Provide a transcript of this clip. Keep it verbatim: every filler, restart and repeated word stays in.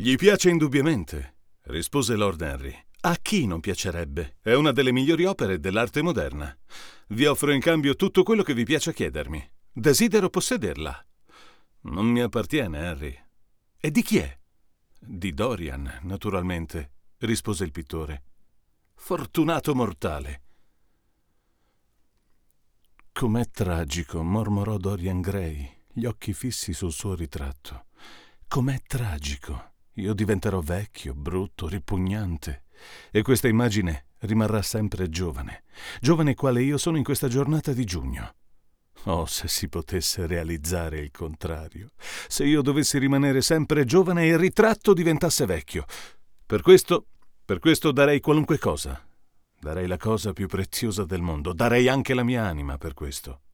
Gli piace indubbiamente, rispose Lord Henry. A chi non piacerebbe? È una delle migliori opere dell'arte moderna. Vi offro in cambio tutto quello che vi piace chiedermi. Desidero possederla. Non mi appartiene, Henry. E di chi è? Di Dorian, naturalmente, rispose il pittore. Fortunato mortale. Com'è tragico, mormorò Dorian Gray, gli occhi fissi sul suo ritratto. Com'è tragico. Io diventerò vecchio, brutto, ripugnante, e questa immagine rimarrà sempre giovane, giovane quale io sono in questa giornata di giugno. Oh, se si potesse realizzare il contrario, se io dovessi rimanere sempre giovane e il ritratto diventasse vecchio. Per questo, per questo darei qualunque cosa. Darei la cosa più preziosa del mondo, darei anche la mia anima per questo.